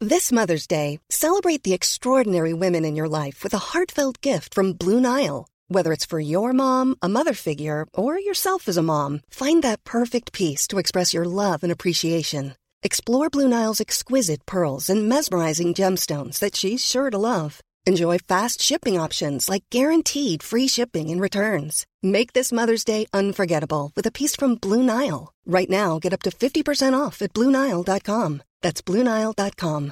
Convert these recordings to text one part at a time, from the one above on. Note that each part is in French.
This Mother's Day, celebrate the extraordinary women in your life with a heartfelt gift from Blue Nile. Whether it's for your mom, a mother figure, or yourself as a mom, find that perfect piece to express your love and appreciation. Explore Blue Nile's exquisite pearls and mesmerizing gemstones that she's sure to love. Enjoy fast shipping options like guaranteed free shipping and returns. Make this Mother's Day unforgettable with a piece from Blue Nile. Right now, get up to 50% off at BlueNile.com. That's BlueNile.com.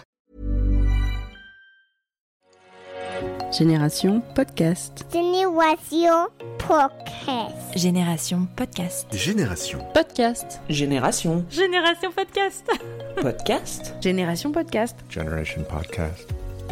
Génération Podcast. Génération Podcast. Génération Podcast. Génération Podcast. Génération. Génération Podcast. Podcast. Génération Podcast. Generation Podcast.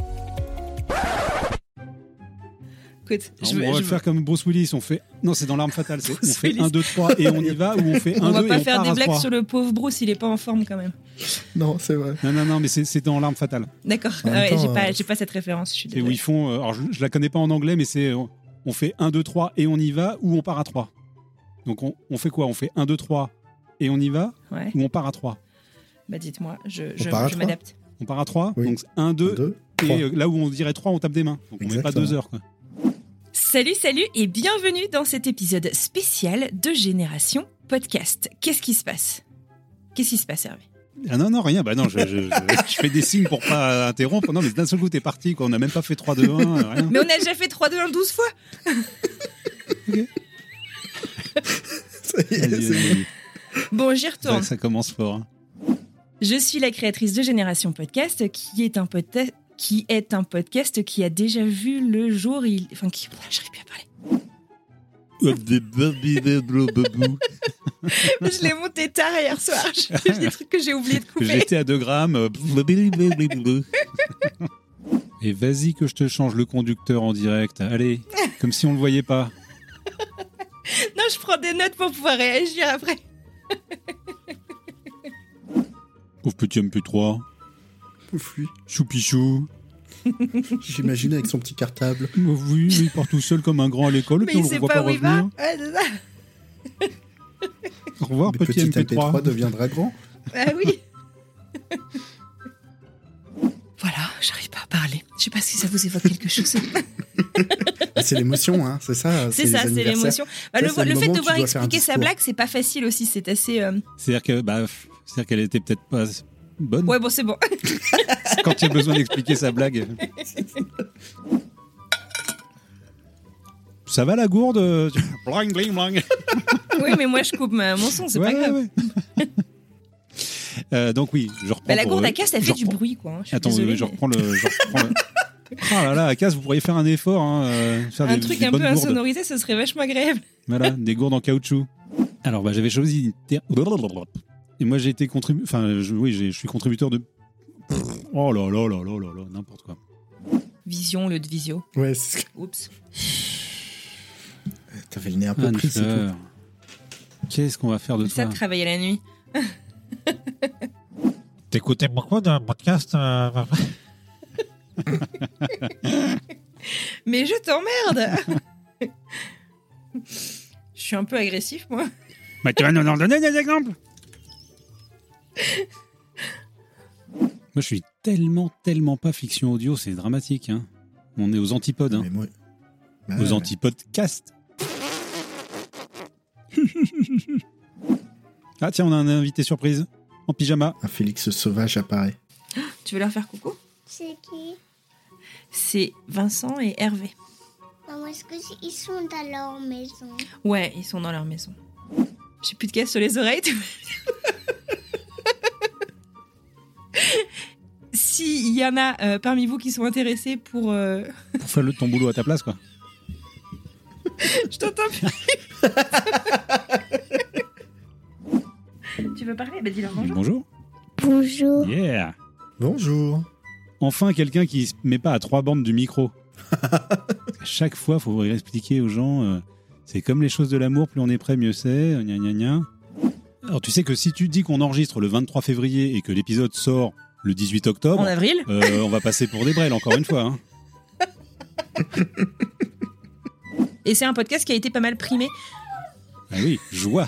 Écoute, on va le faire comme Bruce Willis, on fait... Non, c'est dans L'Arme Fatale, c'est... on fait Willis. 1, 2, 3 et on y va, ou on fait 1, 2 et on part à 3. On va pas faire des blagues sur le pauvre Bruce, il est pas en forme quand même. Non, c'est vrai. Non, mais c'est dans L'Arme Fatale. D'accord, En même temps, j'ai pas cette référence, je suis Et désolée. où ils font... alors, je la connais pas en anglais, mais c'est... on fait 1, 2, 3 et on y va, ou on part à 3. Donc on fait quoi ? On fait 1, 2, 3 et on y va, Ouais. ou on part à 3 ? Bah dites-moi, je part à 3. m'adapte. On part à 3, Oui. donc 1, 2, 2, et 3. là où on dirait 3, on tape des mains. Donc on met pas Exactement. 2 heures, quoi. Salut et bienvenue dans cet épisode spécial de Génération Podcast. Qu'est-ce qui se passe, Hervé ? Ah non, rien. Bah non, je fais des signes pour pas interrompre. Non, mais d'un seul coup, t'es parti, quoi. On n'a même pas fait 3, 2, 1, rien. Mais on a déjà fait 3, 2, 1, 12 fois. Ça y est, Vas-y, c'est vas-y. Bon, j'y retourne. Ça commence fort. Hein. Je suis la créatrice de Génération Podcast, qui est un podcast qui a déjà vu le jour. J'arrive plus à parler. Je l'ai monté tard hier soir. J'ai des trucs que j'ai oublié de couper. J'étais à 2 grammes. Et vas-y que je te change le conducteur en direct. Allez, comme si on le voyait pas. Non, je prends des notes pour pouvoir réagir après. Pauvre petit MP3. Ouf, oui. Choupichou. J'imaginais avec son petit cartable. Oui, il part tout seul comme un grand à l'école. Et Mais puis on il le sait voit pas pas où il va. revenir. Ouais, c'est ça. Au revoir, Le petit petit MP3 deviendra grand. Ah oui. Voilà, j'arrive pas à parler. Je sais pas si ça vous évoque quelque chose. Ah, c'est l'émotion, hein, c'est ça. C'est les ça, c'est anniversaires. l'émotion. Bah, Ça, le c'est le fait moment de où tu devoir dois faire un expliquer sa discours. blague, c'est pas facile aussi. C'est assez. C'est-à-dire qu'elle était peut-être pas bonne. Ouais, bon, c'est bon. Quand il y a besoin d'expliquer sa blague. Ça va la gourde? Bling, bling, bling. Oui, mais moi je coupe mon son, c'est pas grave. Ouais. Donc oui, je reprends. Bah, la pour, gourde à casse, elle je fait du reprends- bruit, quoi. Je suis Attends, désolée, je mais- reprends le. Oh là là, à casse, vous pourriez faire un effort. Hein, faire Un des, truc des un bonnes peu gourdes. insonorisé, ce serait vachement agréable. Voilà, des gourdes en caoutchouc. Alors, bah, j'avais choisi. Et moi, j'ai été je suis contributeur de. Oh là là là là là là, n'importe quoi. Vision, le de visio. Ouais, c'est... Oups. T'avais le nez un peu pris, c'est Anne-Fleur, tout. qu'est-ce qu'on va faire de Ça toi? de travailler la nuit. T'écoutais beaucoup d'un podcast Mais je t'emmerde. Je suis un peu agressif, moi. Bah, tu vas nous en donner des exemples. Moi, je suis tellement pas fiction audio, c'est dramatique. Hein. On est aux antipodes. Hein. Mais moi... Bah, Aux antipodes cast. Ah tiens, on a un invité surprise en pyjama. Un Félix sauvage apparaît. Tu veux leur faire coucou? C'est qui? C'est Vincent et Hervé. Maman, est-ce qu'ils sont dans leur maison? Ouais, ils sont dans leur maison. J'ai plus de caisse sur les oreilles. S'il y en a parmi vous qui sont intéressés pour... Pour faire ton boulot à ta place, quoi. Je t'entends plus. Tu veux parler? Bah dis-leur bonjour. Bonjour. Bonjour. Yeah. Bonjour. Enfin, quelqu'un qui se met pas à 3 bandes du micro. À chaque fois, il faut expliquer aux gens, c'est comme les choses de l'amour, plus on est prêt, mieux c'est. Gna gna gna. Alors, tu sais que si tu dis qu'on enregistre le 23 février et que l'épisode sort le 18 octobre, En avril? on va passer pour des brels, encore une fois. Hein. Et c'est un podcast qui a été pas mal primé. Ah oui, joie,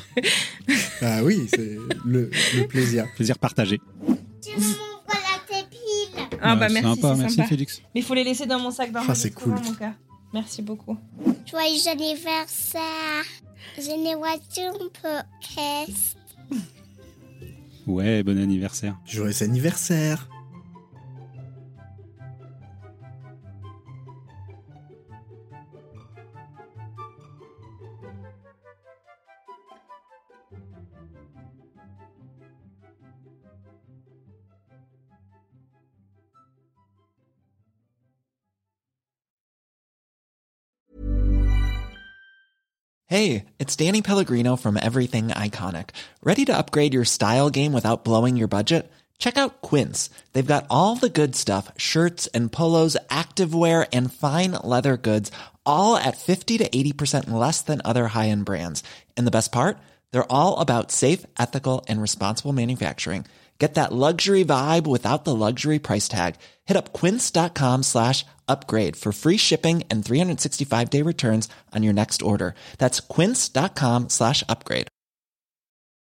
Ah oui, c'est le plaisir. plaisir partagé. Tu me montres la tépile. Ah bah merci, sympa, c'est merci sympa. Félix. Mais il faut les laisser dans mon sac bain. c'est cool. Mon cœur. Merci beaucoup. Joyeux anniversaire. Génération podcast. Ouais, bon anniversaire. Joyeux anniversaire. Hey, it's Danny Pellegrino from Everything Iconic. Ready to upgrade your style game without blowing your budget? Check out Quince. They've got all the good stuff, shirts and polos, activewear, and fine leather goods, all at 50 to 80% less than other high-end brands. And the best part? They're all about safe, ethical, and responsible manufacturing. Get that luxury vibe without the luxury price tag. Hit up quince.com/upgrade for free shipping and 365-day returns on your next order. That's quince.com/upgrade.